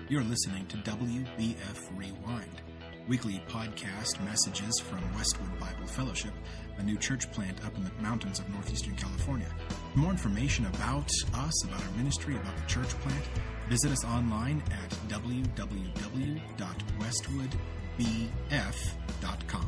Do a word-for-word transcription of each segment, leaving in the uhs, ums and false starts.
You're listening to W B F Rewind, weekly podcast messages from Westwood Bible Fellowship, a new church plant up in the mountains of northeastern California. For more information about us, about our ministry, about the church plant, visit us online at w w w dot westwood b f dot com.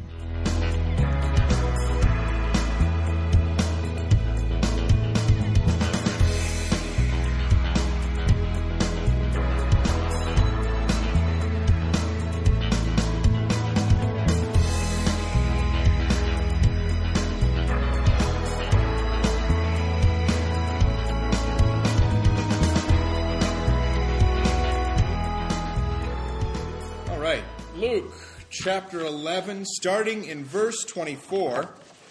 Luke chapter eleven, starting in verse twenty-four,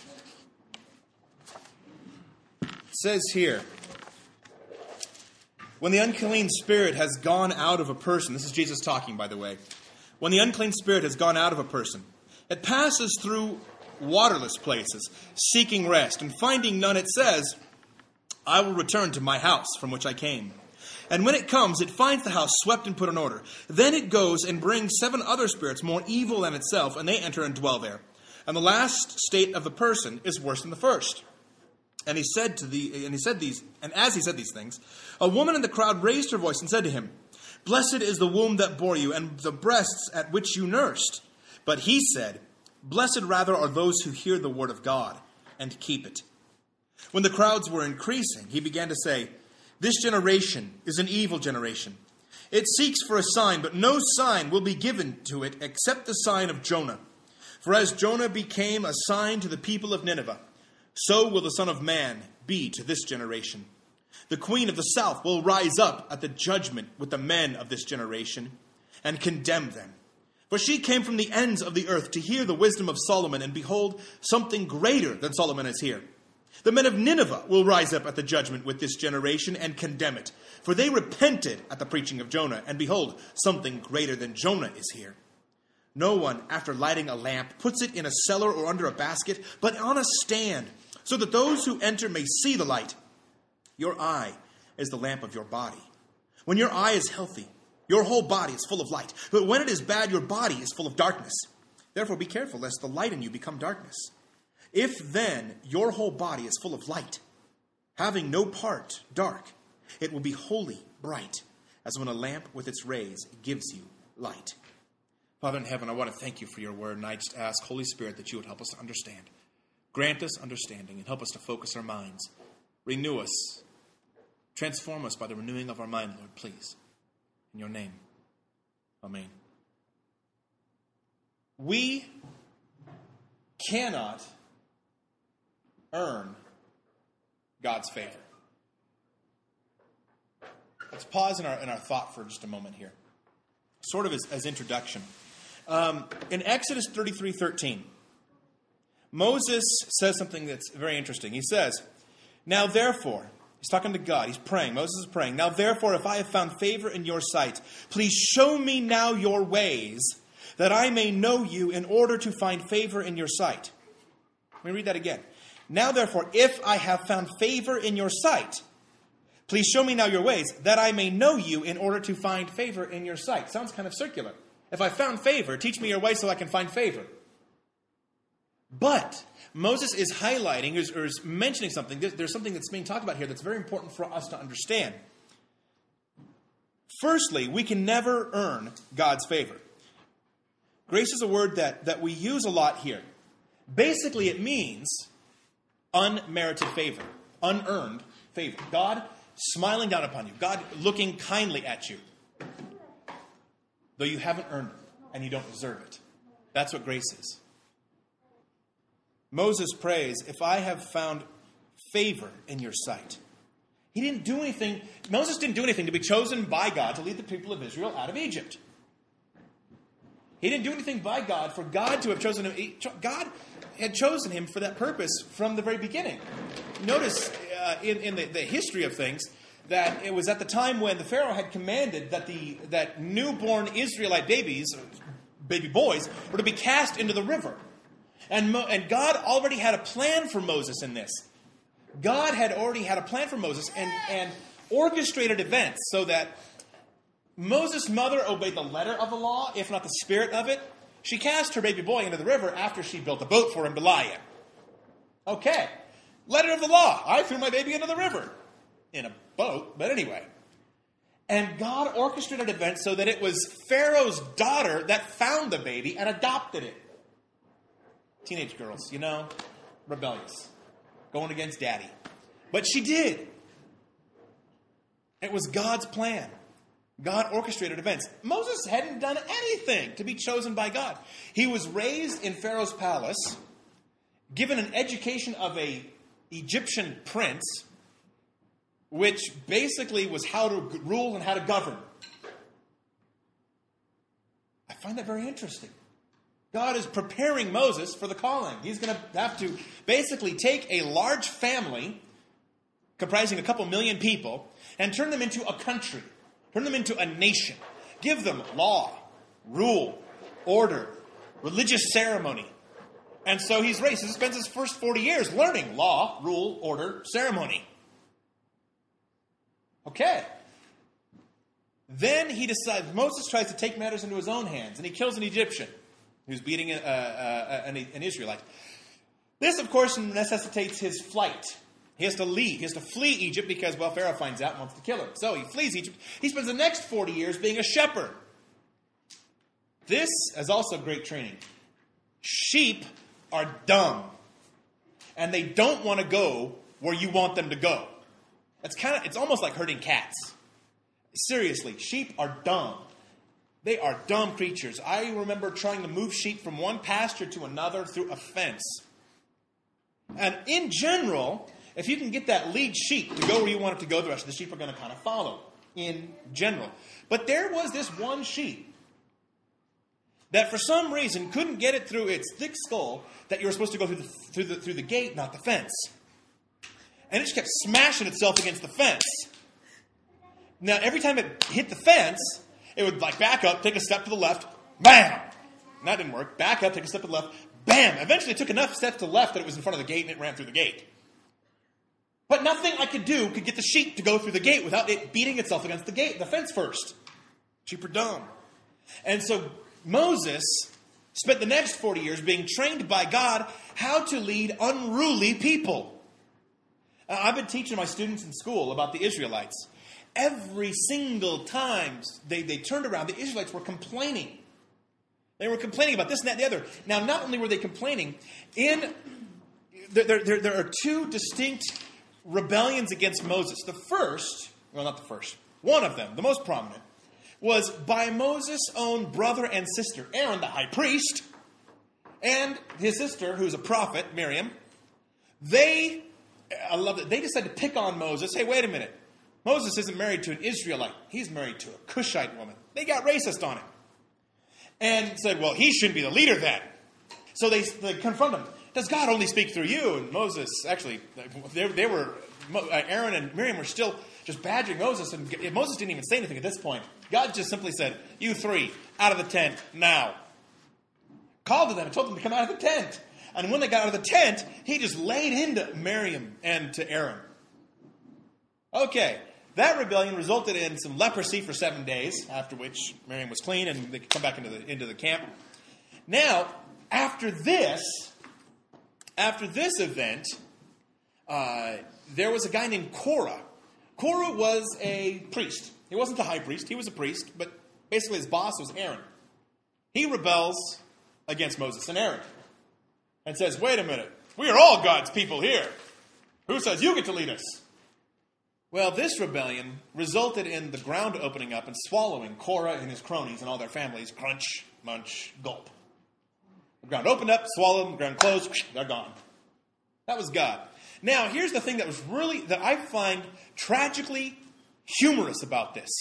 it says here, when the unclean spirit has gone out of a person, this is Jesus talking, by the way, when the unclean spirit has gone out of a person, it passes through waterless places, seeking rest, and finding none, it says, I will return to my house from which I came. And when it comes, it finds the house swept and put in order. Then it goes and brings seven other spirits more evil than itself, and they enter and dwell there. And the last state of the person is worse than the first. And he said to the and he said these, and as he said these things, a woman in the crowd raised her voice and said to him, Blessed is the womb that bore you, and the breasts at which you nursed. But he said, Blessed rather are those who hear the word of God and keep it. When the crowds were increasing, he began to say, This generation is an evil generation. It seeks for a sign, but no sign will be given to it except the sign of Jonah. For as Jonah became a sign to the people of Nineveh, so will the Son of Man be to this generation. The queen of the south will rise up at the judgment with the men of this generation and condemn them. For she came from the ends of the earth to hear the wisdom of Solomon, and behold, something greater than Solomon is here. The men of Nineveh will rise up at the judgment with this generation and condemn it. For they repented at the preaching of Jonah, and behold, something greater than Jonah is here. No one, after lighting a lamp, puts it in a cellar or under a basket, but on a stand, so that those who enter may see the light. Your eye is the lamp of your body. When your eye is healthy, your whole body is full of light. But when it is bad, your body is full of darkness. Therefore be careful, lest the light in you become darkness. If then your whole body is full of light, having no part dark, it will be wholly bright, as when a lamp with its rays gives you light. Father in heaven, I want to thank you for your word, and I just ask, Holy Spirit, that you would help us to understand. Grant us understanding and help us to focus our minds. Renew us. Transform us by the renewing of our mind, Lord, please. In your name. Amen. We cannot earn God's favor. Let's pause in our in our thought for just a moment here. Sort of as, as introduction. Um, in Exodus thirty-three thirteen, Moses says something that's very interesting. He says, Now therefore, he's talking to God, he's praying, Moses is praying, Now therefore, if I have found favor in your sight, please show me now your ways, that I may know you in order to find favor in your sight. Let me read that again. Now, therefore, if I have found favor in your sight, please show me now your ways, that I may know you in order to find favor in your sight. Sounds kind of circular. If I found favor, teach me your ways so I can find favor. But Moses is highlighting or is mentioning something. There's something that's being talked about here that's very important for us to understand. Firstly, we can never earn God's favor. Grace is a word that, that we use a lot here. Basically, it means unmerited favor, unearned favor. God smiling down upon you, God looking kindly at you, though you haven't earned it and you don't deserve it. That's what grace is. Moses prays, if I have found favor in your sight. He didn't do anything, Moses didn't do anything to be chosen by God to lead the people of Israel out of Egypt. He didn't do anything by God for God to have chosen him. God had chosen him for that purpose from the very beginning. Notice uh, in, in the, the history of things that it was at the time when the Pharaoh had commanded that the that newborn Israelite babies, baby boys, were to be cast into the river. And, Mo, and God already had a plan for Moses in this. God had already had a plan for Moses and, and orchestrated events so that Moses' mother obeyed the letter of the law, if not the spirit of it. She cast her baby boy into the river after she built a boat for him to lie in. Okay, letter of the law. I threw my baby into the river in a boat, but anyway. And God orchestrated events so that it was Pharaoh's daughter that found the baby and adopted it. Teenage girls, you know, rebellious, going against daddy. But she did. It was God's plan. God orchestrated events. Moses hadn't done anything to be chosen by God. He was raised in Pharaoh's palace, given an education of an Egyptian prince, which basically was how to rule and how to govern. I find that very interesting. God is preparing Moses for the calling. He's going to have to basically take a large family comprising a couple million people and turn them into a country, turn them into a nation, give them law, rule, order, religious ceremony. And so he's raised. He spends his first forty years learning law, rule, order, ceremony. Okay. Then he decides, Moses tries to take matters into his own hands, and he kills an Egyptian who's beating a, a, a, an, an Israelite. This, of course, necessitates his flight. He has to leave. He has to flee Egypt because, well, Pharaoh finds out and wants to kill him. So he flees Egypt. He spends the next forty years being a shepherd. This is also great training. Sheep are dumb, and they don't want to go where you want them to go. It's kind of, it's almost like herding cats. Seriously, sheep are dumb. They are dumb creatures. I remember trying to move sheep from one pasture to another through a fence. And in general, if you can get that lead sheep to go where you want it to go, the rest of the sheep are going to kind of follow, in general. But there was this one sheep that for some reason couldn't get it through its thick skull that you were supposed to go through the, through the, through the gate, not the fence. And it just kept smashing itself against the fence. Now, every time it hit the fence, it would like back up, take a step to the left, bam! And that didn't work. Back up, take a step to the left, bam! Eventually it took enough steps to the left that it was in front of the gate and it ran through the gate. But nothing I could do could get the sheep to go through the gate without it beating itself against the gate, the fence first. Sheep are dumb. And so Moses spent the next forty years being trained by God how to lead unruly people. Uh, I've been teaching my students in school about the Israelites. Every single time they, they turned around, the Israelites were complaining. They were complaining about this and that and the other. Now, not only were they complaining, in there, there, there are two distinct rebellions against Moses. The first, well, not the first, one of them, the most prominent, was by Moses' own brother and sister, Aaron, the high priest, and his sister, who's a prophet, Miriam. They, I love it, they decided to pick on Moses. Hey, wait a minute. Moses isn't married to an Israelite. He's married to a Cushite woman. They got racist on him. And said, well, he shouldn't be the leader then. So they, they confront him. Does God only speak through you? And Moses, actually, they, they were, Aaron and Miriam were still just badgering Moses. And Moses didn't even say anything at this point. God just simply said, you three, out of the tent, now. Called to them and told them to come out of the tent. And when they got out of the tent, he just laid into Miriam and to Aaron. Okay. That rebellion resulted in some leprosy for seven days, after which Miriam was clean and they could come back into the into the camp. Now, after this, after this event, uh, there was a guy named Korah. Korah was a priest. He wasn't the high priest. He was a priest, but basically his boss was Aaron. He rebels against Moses and Aaron and says, wait a minute, we are all God's people here. Who says you get to lead us? Well, this rebellion resulted in the ground opening up and swallowing Korah and his cronies and all their families. Crunch, munch, gulp. The ground opened up, swallowed them, the ground closed, they're gone. That was God. Now, here's the thing that was really, that I find tragically humorous about this.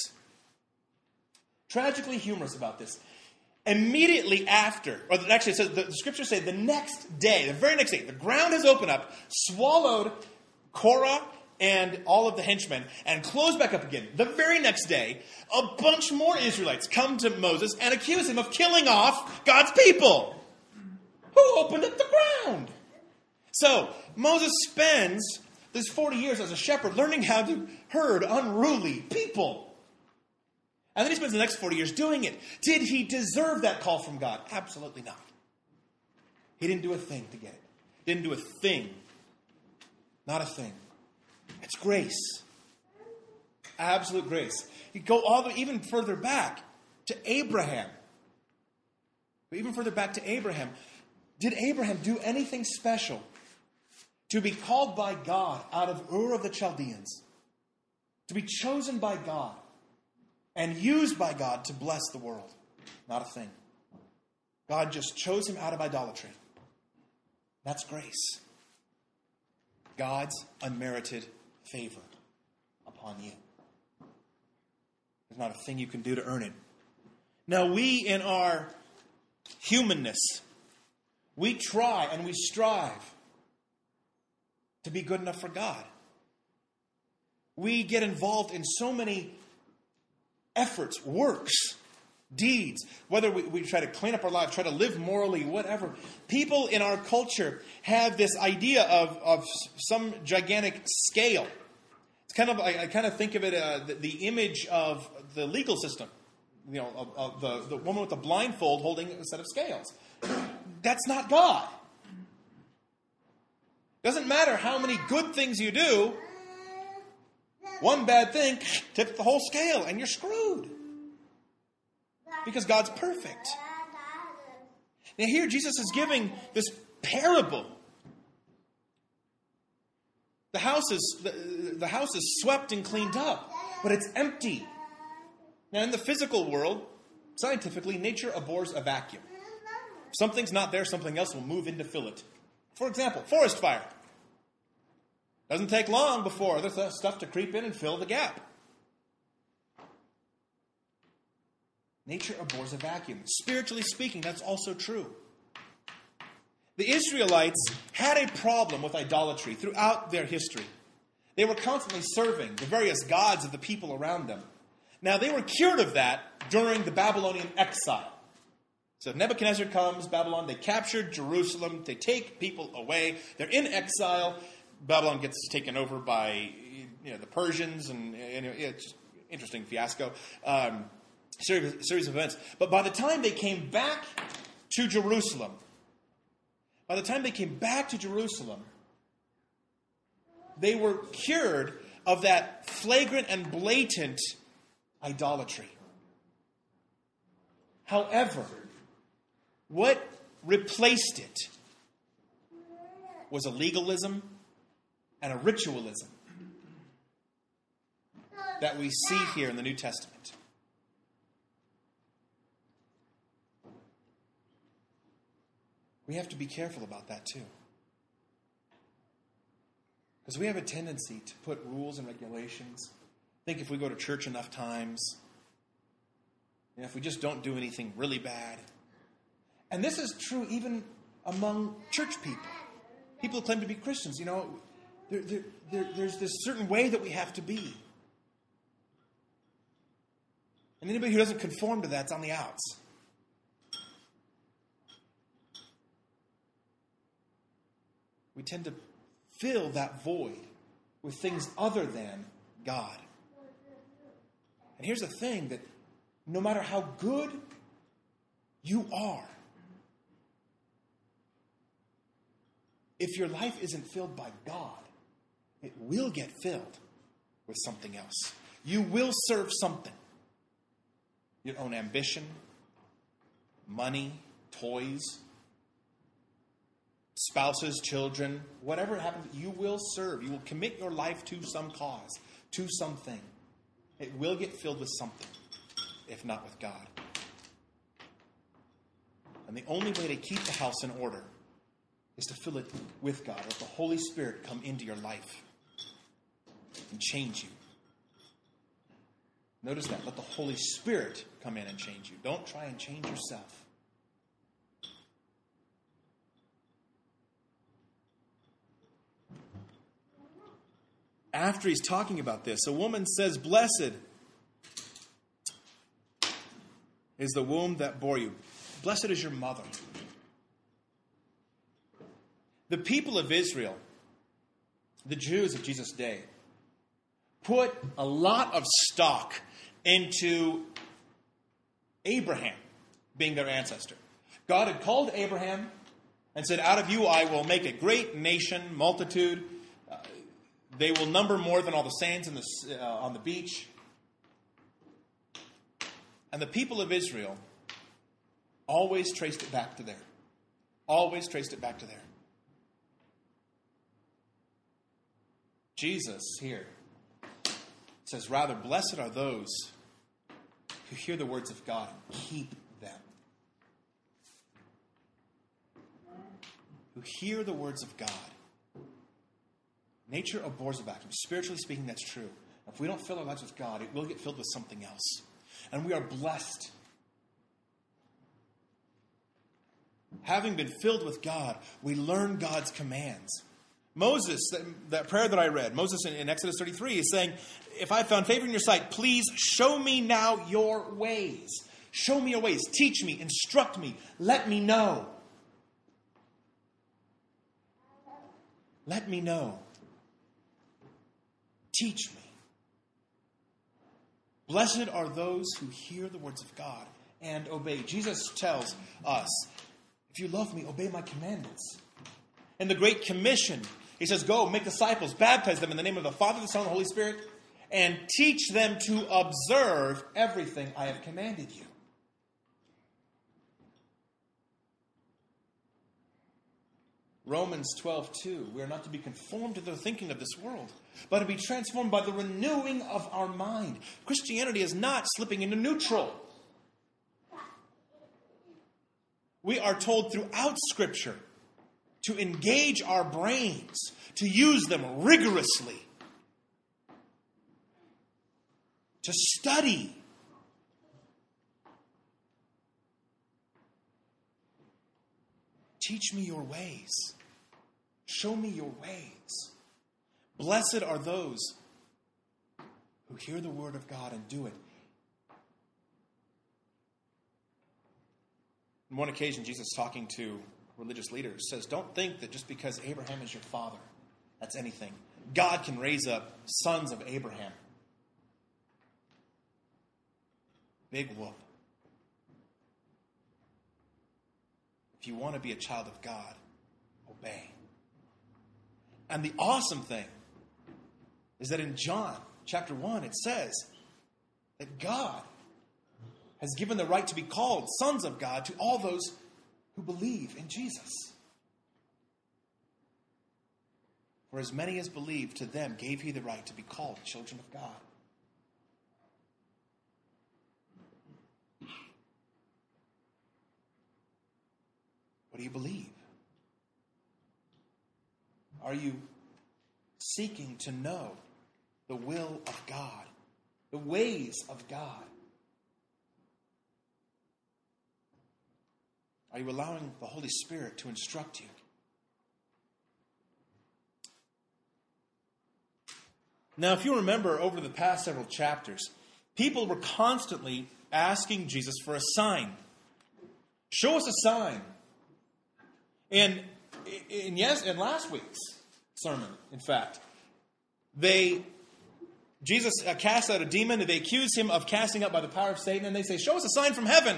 Tragically humorous about this. Immediately after, or actually it says, the, the scriptures say the next day, the very next day, the ground has opened up, swallowed Korah and all of the henchmen, and closed back up again. The very next day, a bunch more Israelites come to Moses and accuse him of killing off God's people. Who opened up the ground? So, Moses spends this forty years as a shepherd learning how to herd unruly people. And then he spends the next forty years doing it. Did he deserve that call from God? Absolutely not. He didn't do a thing to get it. Didn't do a thing. Not a thing. It's grace. Absolute grace. You go all the even further back to Abraham. Even further back to Abraham. Did Abraham do anything special to be called by God out of Ur of the Chaldeans? To be chosen by God and used by God to bless the world? Not a thing. God just chose him out of idolatry. That's grace. God's unmerited favor upon you. There's not a thing you can do to earn it. Now we, in our humanness, we try and we strive to be good enough for God. We get involved in so many efforts, works, deeds, whether we, we try to clean up our lives, try to live morally, whatever. People in our culture have this idea of, of some gigantic scale. It's kind of, I, I kind of think of it, uh, the, the image of the legal system. You know, of, of the, the woman with the blindfold holding a set of scales. That's not God. Doesn't matter how many good things you do, one bad thing tips the whole scale and you're screwed. Because God's perfect. Now here Jesus is giving this parable. The house is the, the house is swept and cleaned up, but it's empty. Now in the physical world, scientifically, nature abhors a vacuum. If something's not there, something else will move in to fill it. For example, forest fire. Doesn't take long before there's stuff to creep in and fill the gap. Nature abhors a vacuum. Spiritually speaking, that's also true. The Israelites had a problem with idolatry throughout their history. They were constantly serving the various gods of the people around them. Now, they were cured of that during the Babylonian exile. So Nebuchadnezzar comes, Babylon, they captured Jerusalem, they take people away, they're in exile. Babylon gets taken over by you know, the Persians, and, and it's just an interesting fiasco. Um, series, series of events. But by the time they came back to Jerusalem, by the time they came back to Jerusalem, they were cured of that flagrant and blatant idolatry. However, what replaced it was a legalism and a ritualism that we see here in the New Testament. We have to be careful about that too. Because we have a tendency to put rules and regulations. I think if we go to church enough times, and if we just don't do anything really bad. And this is true even among church people. People who claim to be Christians, you know, there, there, there, there's this certain way that we have to be. And anybody who doesn't conform to that's on the outs. We tend to fill that void with things other than God. And here's the thing, that no matter how good you are, if your life isn't filled by God, it will get filled with something else. You will serve something. Your own ambition, money, toys, spouses, children, whatever it happens, you will serve. You will commit your life to some cause, to something. It will get filled with something, if not with God. And the only way to keep the house in order is to fill it with God. Let the Holy Spirit come into your life and change you. Notice that. Let the Holy Spirit come in and change you. Don't try and change yourself. After he's talking about this, a woman says, "Blessed is the womb that bore you. Blessed is your mother." The people of Israel, the Jews of Jesus' day, put a lot of stock into Abraham being their ancestor. God had called Abraham and said, out of you I will make a great nation, multitude. Uh, they will number more than all the sands in the, uh, on the beach. And the people of Israel always traced it back to there. Always traced it back to there. Jesus here says, rather, blessed are those who hear the words of God and keep them. Who hear the words of God. Nature abhors a vacuum. Spiritually speaking, that's true. If we don't fill our lives with God, it will get filled with something else. And we are blessed. Having been filled with God, we learn God's commands. Moses, that, that prayer that I read, Moses in, in Exodus thirty-three is saying, if I found favor in your sight, please show me now your ways. Show me your ways. Teach me. Instruct me. Let me know. Let me know. Teach me. Blessed are those who hear the words of God and obey. Jesus tells us, if you love me, obey my commandments. In the Great Commission, he says, go, make disciples, baptize them in the name of the Father, the Son, and the Holy Spirit, and teach them to observe everything I have commanded you. Romans twelve two, we are not to be conformed to the thinking of this world, but to be transformed by the renewing of our mind. Christianity is not slipping into neutral. We are told throughout Scripture to engage our brains, to use them rigorously, to study. Teach me your ways. Show me your ways. Blessed are those who hear the word of God and do it. On one occasion, Jesus, talking to religious leaders, says, don't think that just because Abraham is your father, that's anything. God can raise up sons of Abraham. Big whoop. If you want to be a child of God, obey. And the awesome thing is that in John chapter one, it says that God has given the right to be called sons of God to all those who believe in Jesus. For as many as believed, to them gave he the right to be called children of God. What do you believe? Are you seeking to know the will of God, the ways of God? Are you allowing the Holy Spirit to instruct you? Now, if you remember over the past several chapters, people were constantly asking Jesus for a sign. Show us a sign. And in yes, in last week's sermon, in fact, they Jesus uh, cast out a demon, and they accuse him of casting out by the power of Satan, and they say, "Show us a sign from heaven."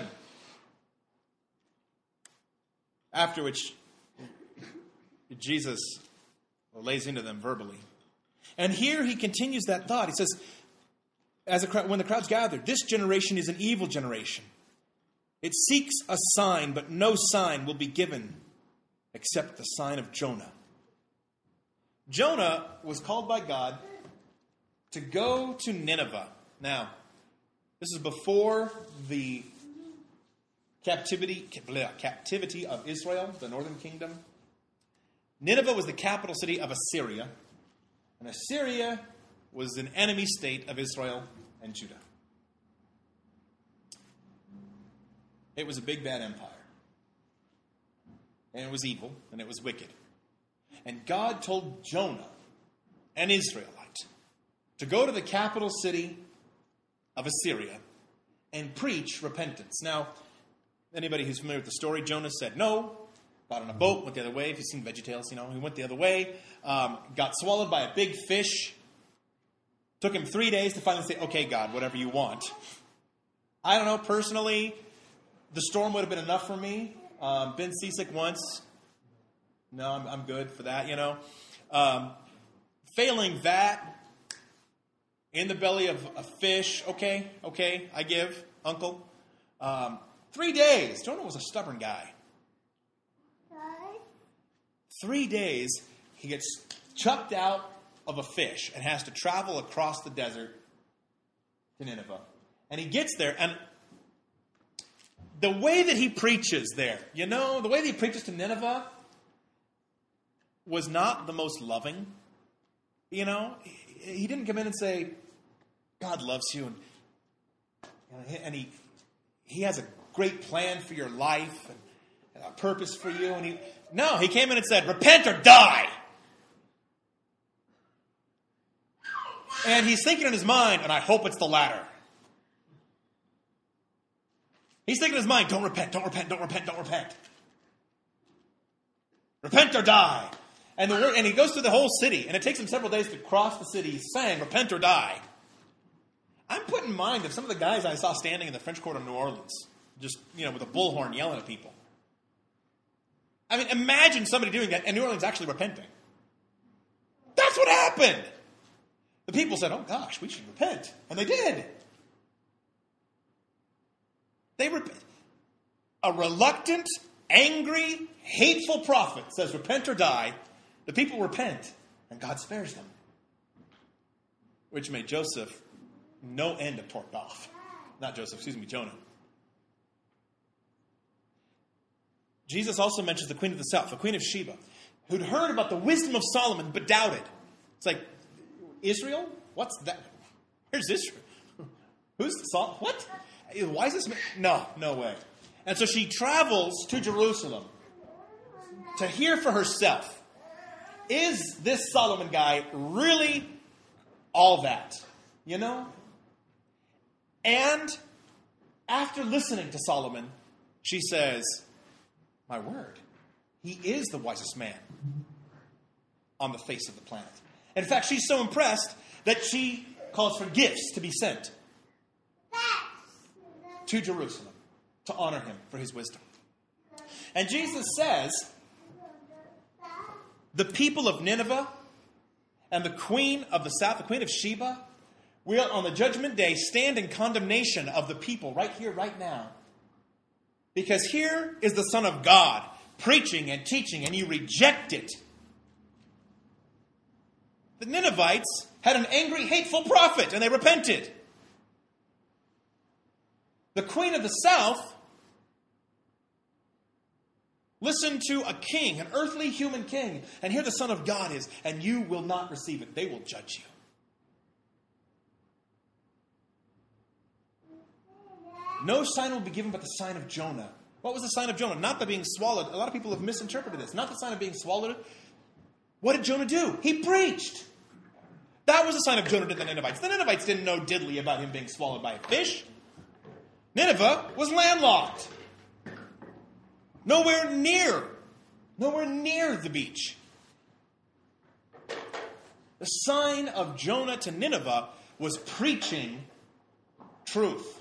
After which, Jesus lays into them verbally. And here he continues that thought. He says, as a, when the crowds gathered, this generation is an evil generation. It seeks a sign, but no sign will be given except the sign of Jonah. Jonah was called by God to go to Nineveh. Now, this is before the captivity, captivity of Israel, the northern kingdom. Nineveh was the capital city of Assyria, and Assyria was an enemy state of Israel and Judah. It was a big bad empire. And it was evil, and it was wicked. And God told Jonah, an Israelite, to go to the capital city of Assyria and preach repentance. Now, anybody who's familiar with the story, Jonah said no, got on a boat, went the other way. If you've seen VeggieTales, you know, he went the other way, um, got swallowed by a big fish, Took him three days to finally say, okay, God, whatever you want. I don't know, personally, the storm would have been enough for me. Um, been seasick once. No, I'm, I'm good for that, you know. Um, failing that, in the belly of a fish, okay, okay, I give, uncle. Um, three days. Jonah was a stubborn guy. Three days, he gets chucked out of a fish and has to travel across the desert to Nineveh. And he gets there, and the way that he preaches there, you know, the way that he preaches to Nineveh was not the most loving. You know, he, he didn't come in and say, God loves you, and, and he he has a great plan for your life and a purpose for you. And he no, he came in and said, repent or die. And he's thinking in his mind, and I hope it's the latter. He's thinking in his mind, don't repent, don't repent, don't repent, don't repent. Repent or die. And the word, and he goes through the whole city, and it takes him several days to cross the city saying, repent or die. I'm put in mind of some of the guys I saw standing in the French Quarter of New Orleans, just, you know, with a bullhorn yelling at people. I mean, imagine somebody doing that, and New Orleans actually repenting. That's what happened. The people said, oh gosh, we should repent. And they did. They repent. A reluctant, angry, hateful prophet says, repent or die. The people repent, and God spares them. Which made Joseph no end of torqued off. Not Joseph, excuse me, Jonah. Jesus also mentions the queen of the south, the queen of Sheba, who'd heard about the wisdom of Solomon, but doubted. It's like, Israel? What's that? Where's Israel? Who's the Sol? What? Why is this? Man? No, no way. And so she travels to Jerusalem to hear for herself, is this Solomon guy really all that? You know? And after listening to Solomon, she says, my word, he is the wisest man on the face of the planet. In fact, she's so impressed that she calls for gifts to be sent to Jerusalem to honor him for his wisdom. And Jesus says, the people of Nineveh and the queen of the south, the queen of Sheba, will on the judgment day stand in condemnation of the people right here, right now. Because here is the Son of God preaching and teaching, and you reject it. The Ninevites had an angry, hateful prophet, and they repented. The queen of the south listened to a king, an earthly human king, and here the Son of God is, and you will not receive it. They will judge you. No sign will be given but the sign of Jonah. What was the sign of Jonah? Not the being swallowed. A lot of people have misinterpreted this. Not the sign of being swallowed. What did Jonah do? He preached. That was the sign of Jonah to the Ninevites. The Ninevites didn't know diddly about him being swallowed by a fish. Nineveh was landlocked. Nowhere near, nowhere near the beach. The sign of Jonah to Nineveh was preaching truth.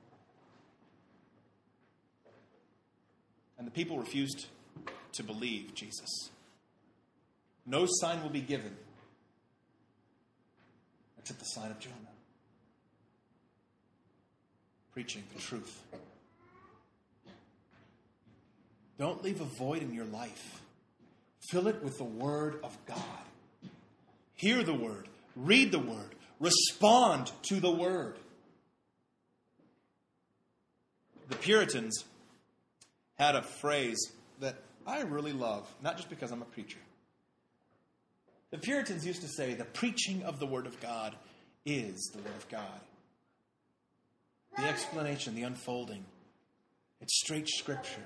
And the people refused to believe Jesus. No sign will be given except the sign of Jonah. Preaching the truth. Don't leave a void in your life. Fill it with the Word of God. Hear the Word. Read the Word. Respond to the Word. The Puritans had a phrase that I really love, not just because I'm a preacher. The Puritans used to say, the preaching of the Word of God is the Word of God. The explanation, the unfolding, it's straight Scripture.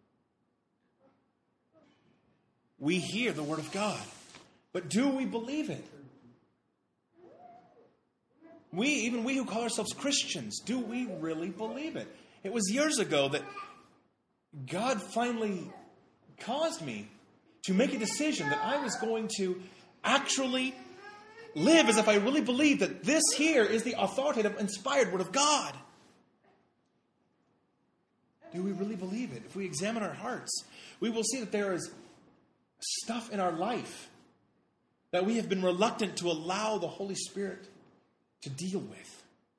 We hear the Word of God, but do we believe it? We, even we who call ourselves Christians, do we really believe it? It was years ago that God finally caused me to make a decision that I was going to actually live as if I really believe that this here is the authoritative, inspired Word of God. Do we really believe it? If we examine our hearts, we will see that there is stuff in our life that we have been reluctant to allow the Holy Spirit to deal with.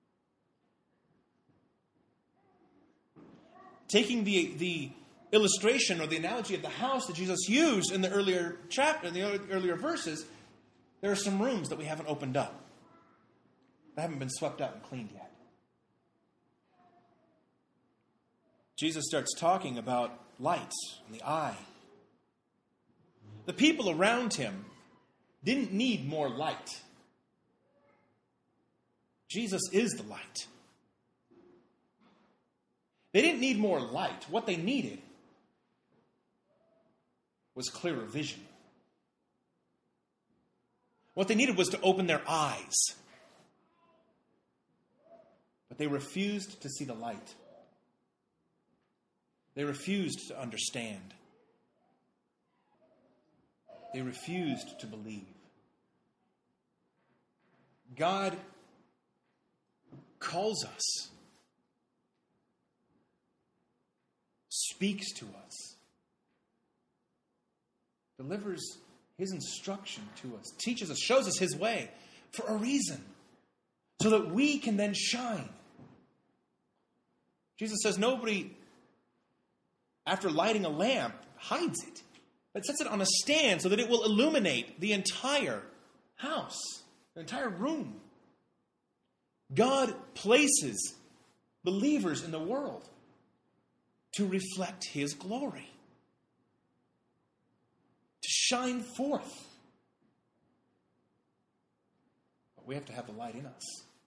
Taking the, the illustration or the analogy of the house that Jesus used in the earlier chapter, in the earlier verses, there are some rooms that we haven't opened up, that haven't been swept out and cleaned yet. Jesus starts talking about light in the eye. The people around him didn't need more light. Jesus is the light. They didn't need more light. What they needed was clearer vision. What they needed was to open their eyes. But they refused to see the light. They refused to understand. They refused to believe. God calls us, speaks to us, delivers his instruction to us, teaches us, shows us his way for a reason, so that we can then shine. Jesus says nobody, after lighting a lamp, hides it, but sets it on a stand so that it will illuminate the entire house, the entire room. God places believers in the world to reflect his glory, to shine forth. But we have to have the light in us.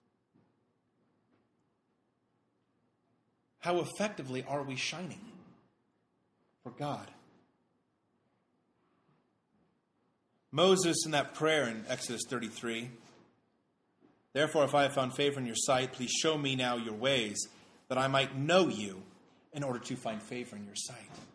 How effectively are we shining for God? Moses, in that prayer in Exodus thirty-three, therefore, if I have found favor in your sight, please show me now your ways, that I might know you in order to find favor in your sight.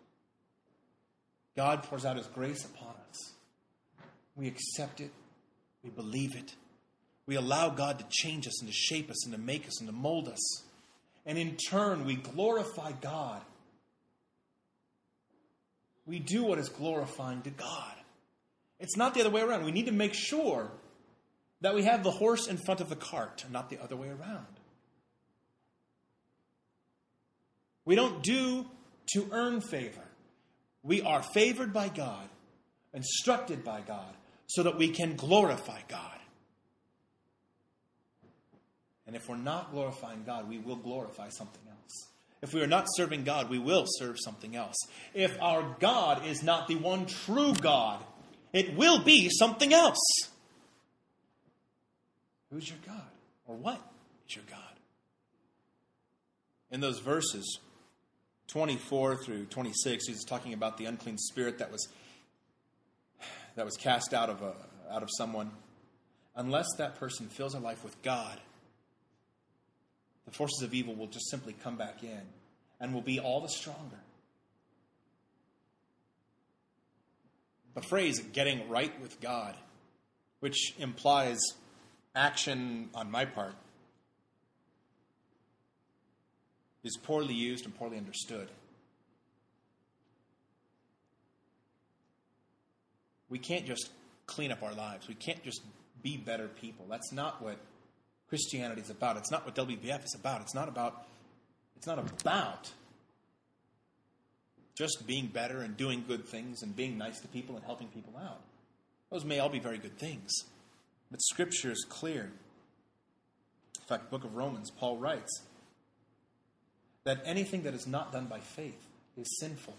God pours out his grace upon us. We accept it. We believe it. We allow God to change us and to shape us and to make us and to mold us. And in turn, we glorify God. We do what is glorifying to God. It's not the other way around. We need to make sure that we have the horse in front of the cart and not the other way around. We don't do to earn favor. We are favored by God, instructed by God, so that we can glorify God. And if we're not glorifying God, we will glorify something else. If we are not serving God, we will serve something else. If our God is not the one true God, it will be something else. Who's your God? Or what is your God? In those verses, twenty-four through twenty-six, Jesus is talking about the unclean spirit that was that was cast out of a, out of someone. Unless that person fills their life with God, the forces of evil will just simply come back in and will be all the stronger. The phrase, getting right with God, which implies action on my part, is poorly used and poorly understood. We can't just clean up our lives. We can't just be better people. That's not what Christianity is about. It's not what W B F is about. It's not about, it's not about just being better and doing good things and being nice to people and helping people out. Those may all be very good things. But Scripture is clear. In fact, the book of Romans, Paul writes that anything that is not done by faith is sinful.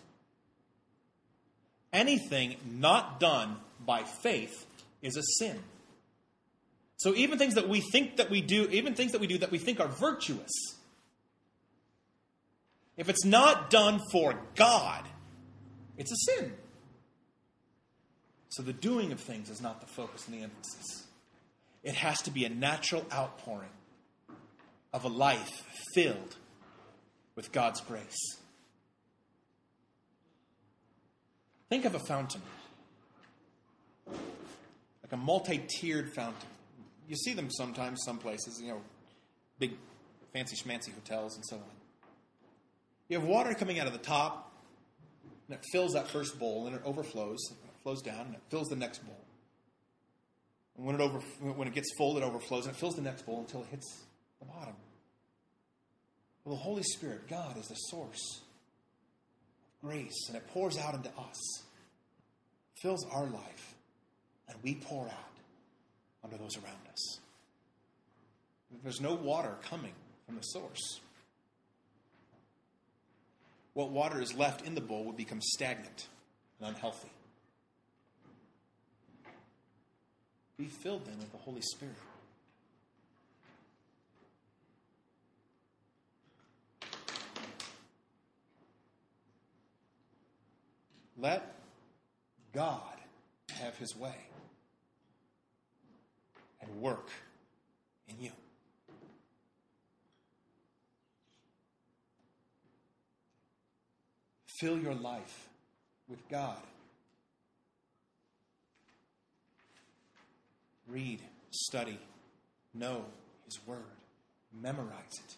Anything not done by faith is a sin. So even things that we think that we do, even things that we do that we think are virtuous, if it's not done for God, it's a sin. So the doing of things is not the focus and the emphasis. It has to be a natural outpouring of a life filled with God's grace. Think of a fountain, like a multi-tiered fountain. you see them sometimes, some places, you know, big fancy schmancy hotels and so on. You have water coming out of the top, and it fills that first bowl, and it overflows, and it flows down, and it fills the next bowl. And when it over, when it gets full, it overflows, and it fills the next bowl until it hits the bottom. Well, the Holy Spirit, God, is the source of grace, and it pours out into us, fills our life, and we pour out onto those around us. There's no water coming from the source. What water is left in the bowl would become stagnant and unhealthy. Be filled then with the Holy Spirit. Let God have his way and work in you. Fill your life with God. Read, study, know his word, memorize it.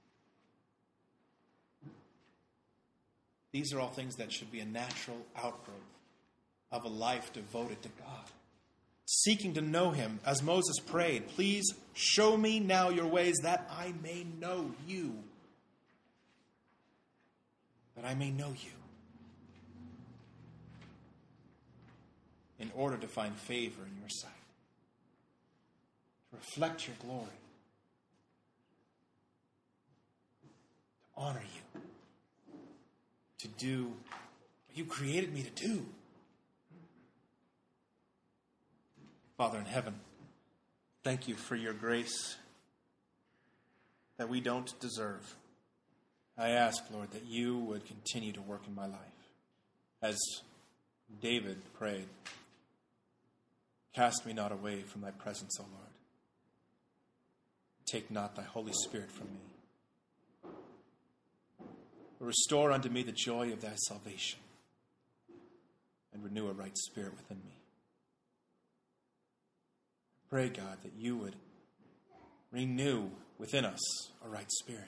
These are all things that should be a natural outgrowth of a life devoted to God. Seeking to know him, as Moses prayed, please show me now your ways that I may know you. That I may know you. In order to find favor in your sight. To reflect your glory. To honor you. To do what you created me to do. Father in heaven, thank you for your grace that we don't deserve. I ask, Lord, that you would continue to work in my life. As David prayed, cast me not away from thy presence, O Lord. Take not thy Holy Spirit from me. Restore unto me the joy of thy salvation and renew a right spirit within me. Pray, God, that you would renew within us a right spirit.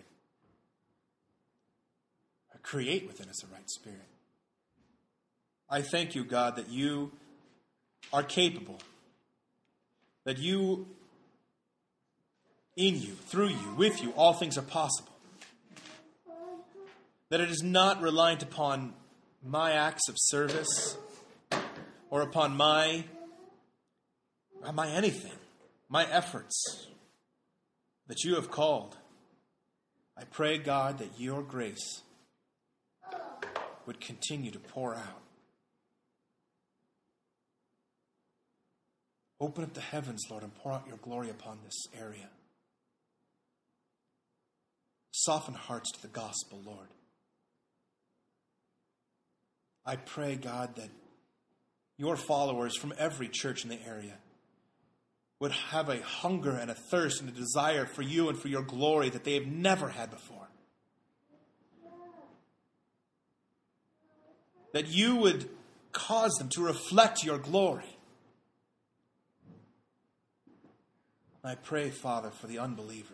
Create within us a right spirit. I thank you, God, that you are capable, that you, in you, through you, with you, all things are possible. That it is not reliant upon my acts of service or upon my, my anything, my efforts that you have called. I pray, God, that your grace would continue to pour out. Open up the heavens, Lord, and pour out your glory upon this area. Soften hearts to the gospel, Lord. I pray, God, that your followers from every church in the area would have a hunger and a thirst and a desire for you and for your glory that they have never had before. That you would cause them to reflect your glory. I pray, Father, for the unbeliever.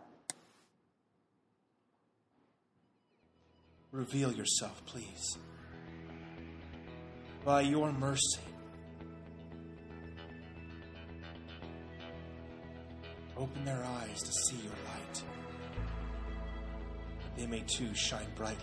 Reveal yourself, please. By your mercy. Open their eyes to see your light. That they may too shine brightly.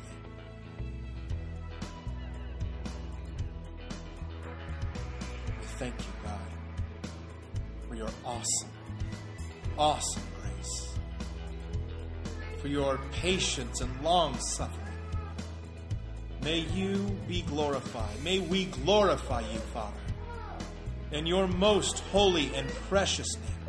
Thank you, God, for your awesome, awesome grace, for your patience and long suffering. May you be glorified. May we glorify you, Father, in your most holy and precious name.